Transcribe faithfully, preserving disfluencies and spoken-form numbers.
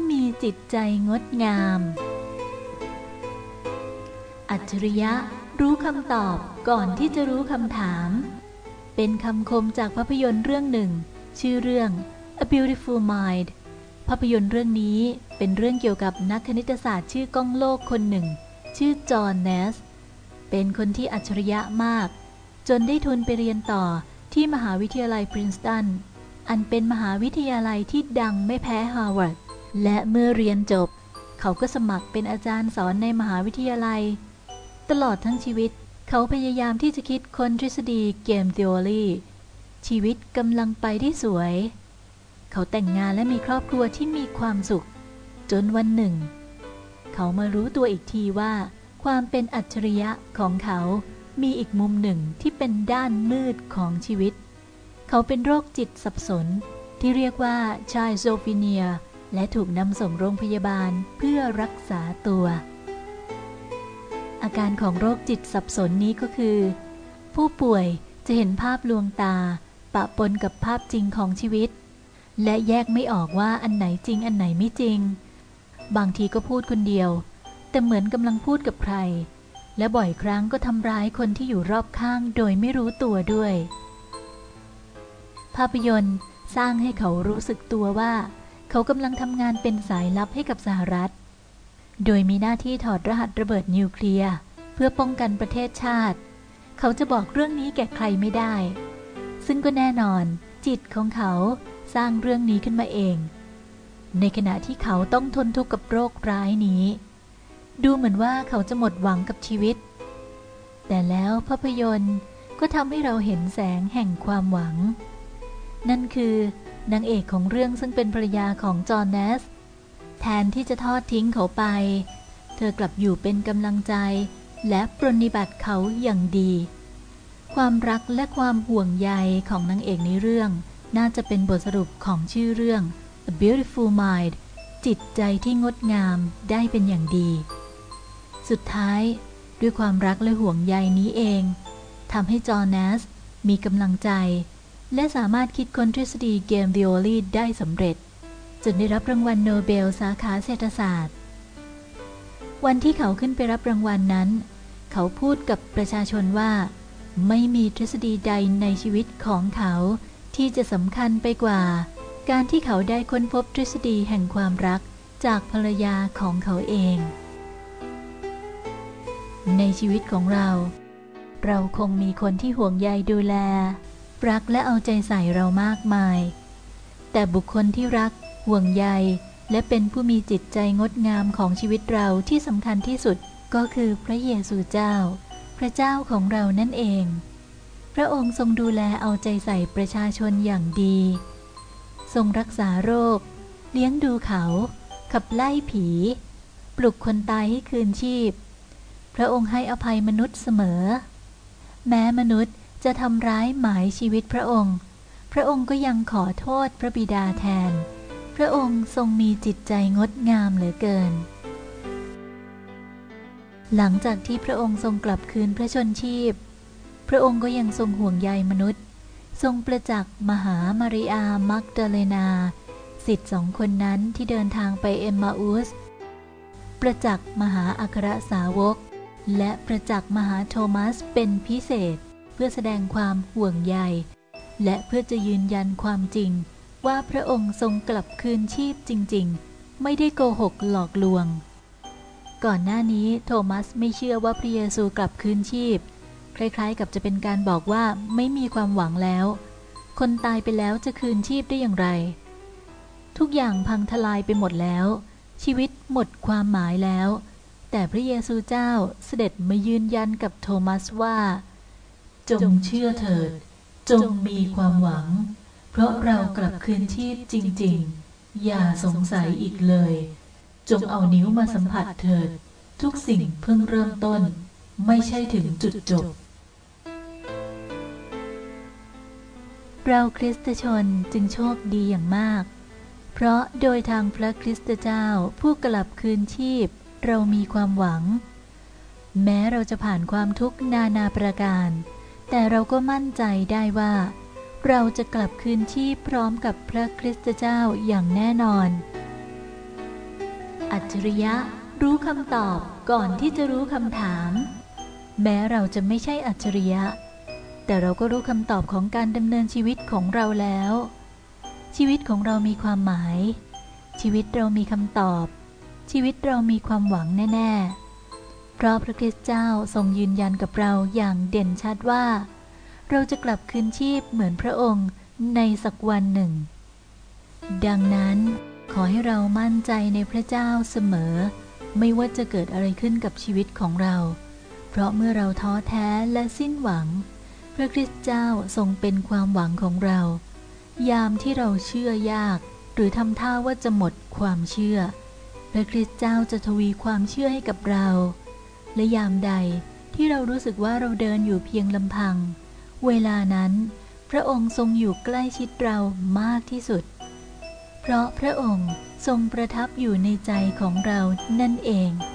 มีจิตใจงดงามอัจฉริยะรู้คำตอบก่อนที่จะรู้คำถามเป็นคำคมจากภาพยนตร์เรื่องหนึ่งชื่อเรื่อง A Beautiful Mind ภาพยนตร์เรื่องนี้เป็นเรื่องเกี่ยวกับนักคณิตศาสตร์ชื่อก้องโลกคนหนึ่งชื่อจอห์น เนสเป็นคนที่อัจฉริยะมากจนได้ทุนไปเรียนต่อที่มหาวิทยาลัยพรินสตันอันเป็นมหาวิทยาลัยที่ดังไม่แพ้ฮาร์วาร์ดและเมื่อเรียนจบเขาก็สมัครเป็นอาจารย์สอนในมหาวิทยาลัยตลอดทั้งชีวิตเขาพยายามที่จะคิดค้นทฤษฎีเกมทีโอรีชีวิตกำลังไปได้สวยเขาแต่งงานและมีครอบครัวที่มีความสุขจนวันหนึ่งเขามารู้ตัวอีกทีว่าความเป็นอัจฉริยะของเขามีอีกมุมหนึ่งที่เป็นด้านมืดของชีวิตเขาเป็นโรคจิตสับสนที่เรียกว่าชายโซฟีเนียและถูกนำส่งโรงพยาบาลเพื่อรักษาตัวอาการของโรคจิตสับสนนี้ก็คือผู้ป่วยจะเห็นภาพลวงตาปะปนกับภาพจริงของชีวิตและแยกไม่ออกว่าอันไหนจริงอันไหนไม่จริงบางทีก็พูดคนเดียวแต่เหมือนกำลังพูดกับใครและบ่อยครั้งก็ทำร้ายคนที่อยู่รอบข้างโดยไม่รู้ตัวด้วยภาพยนตร์สร้างให้เขารู้สึกตัวว่าเขากำลังทำงานเป็นสายลับให้กับสหรัฐโดยมีหน้าที่ถอดรหัสระเบิดนิวเคลียร์เพื่อป้องกันประเทศชาติเขาจะบอกเรื่องนี้แก่ใครไม่ได้ซึ่งก็แน่นอนจิตของเขาสร้างเรื่องนี้ขึ้นมาเองในขณะที่เขาต้องทนทุกข์กับโรคร้ายนี้ดูเหมือนว่าเขาจะหมดหวังกับชีวิตแต่แล้วภาพยนตร์ก็ทำให้เราเห็นแสงแห่งความหวังนั่นคือนางเอกของเรื่องซึ่งเป็นภรรยาของจอห์น เนสแทนที่จะทอดทิ้งเขาไปเธอกลับอยู่เป็นกำลังใจและปรนนิบัติเขาอย่างดีความรักและความห่วงใยของนางเอกในเรื่องน่าจะเป็นบทสรุปของชื่อเรื่อง A Beautiful Mind จิตใจที่งดงามได้เป็นอย่างดีสุดท้ายด้วยความรักและห่วงใยนี้เองทำให้จอห์น เนสมีกำลังใจและสามารถคิดค้นทฤษฎีเกมทีโอรีได้สำเร็จจนได้รับรางวัลโนเบลสาขาเศรษฐศาสตร์วันที่เขาขึ้นไปรับรางวัลนั้นเขาพูดกับประชาชนว่าไม่มีทฤษฎีใดในชีวิตของเขาที่จะสำคัญไปกว่าการที่เขาได้ค้นพบทฤษฎีแห่งความรักจากภรรยาของเขาเองในชีวิตของเราเราคงมีคนที่ห่วงใยดูแลรักและเอาใจใส่เรามากมายแต่บุคคลที่รักห่วงใยและเป็นผู้มีจิตใจงดงามของชีวิตเราที่สำคัญที่สุดก็คือพระเยซูเจ้าพระเจ้าของเรานั่นเองพระองค์ทรงดูแลเอาใจใส่ประชาชนอย่างดีทรงรักษาโรคเลี้ยงดูเขาขับไล่ผีปลุกคนตายให้คืนชีพพระองค์ให้อภัยมนุษย์เสมอแม้มนุษย์จะทำร้ายหมายชีวิตพระองค์พระองค์ก็ยังขอโทษพระบิดาแทนพระองค์ทรงมีจิตใจงดงามเหลือเกินหลังจากที่พระองค์ทรงกลับคืนพระชนชีพพระองค์ก็ยังทรงห่วงใยมนุษย์ทรงประจักษ์มาหามาริอามักดาเลนาศิษย์สองคนนั้นที่เดินทางไปเอมมาอุสประจักษ์มหาอัครสาวกและประจักษ์มหาโทมัสเป็นพิเศษเพื่อแสดงความห่วงใยและเพื่อจะยืนยันความจริงว่าพระองค์ทรงกลับคืนชีพจริงๆไม่ได้โกหกหลอกลวงก่อนหน้านี้โทมัสไม่เชื่อว่าพระเยซูกลับคืนชีพคล้ายๆกับจะเป็นการบอกว่าไม่มีความหวังแล้วคนตายไปแล้วจะคืนชีพได้อย่างไรทุกอย่างพังทลายไปหมดแล้วชีวิตหมดความหมายแล้วแต่พระเยซูเจ้าเสด็จมายืนยันกับโทมัสว่าจงเชื่อเถิดจงมีความหวังเพราะเรากลับคืนชีพจริงๆอย่าสงสัยอีกเลยจงเอานิ้วมาสัมผัสเถิดทุกสิ่งเพิ่งเริ่มต้นไม่ใช่ถึงจุดจบเราคริสตชนจึงโชคดีอย่างมากเพราะโดยทางพระคริสตเจ้าผู้กลับคืนชีพเรามีความหวังแม้เราจะผ่านความทุกข์นานาประการแต่เราก็มั่นใจได้ว่าเราจะกลับคืนชีพพร้อมกับพระคริสตเจ้าอย่างแน่นอนฉริยะรู้คำตอบก่อนที่จะรู้คำถามแม้เราจะไม่ใช่อัจฉริยะแต่เราก็รู้คำตอบของการดำเนินชีวิตของเราแล้วชีวิตของเรามีความหมายชีวิตเรามีคำตอบชีวิตเรามีความหวังแน่ๆเพราะพระคริสต์เจ้าทรงยืนยันกับเราอย่างเด่นชัดว่าเราจะกลับคืนชีพเหมือนพระองค์ในสักวันหนึ่งดังนั้นขอให้เรามั่นใจในพระเจ้าเสมอไม่ว่าจะเกิดอะไรขึ้นกับชีวิตของเราเพราะเมื่อเราท้อแท้และสิ้นหวังพระคริสต์เจ้าทรงเป็นความหวังของเรายามที่เราเชื่อยากหรือทำท่าว่าจะหมดความเชื่อพระคริสต์เจ้าจะทวีความเชื่อให้กับเราและยามใดที่เรารู้สึกว่าเราเดินอยู่เพียงลำพังเวลานั้นพระองค์ทรงอยู่ใกล้ชิดเรามากที่สุดเพราะพระองค์ทรงประทับอยู่ในใจของเรานั่นเอง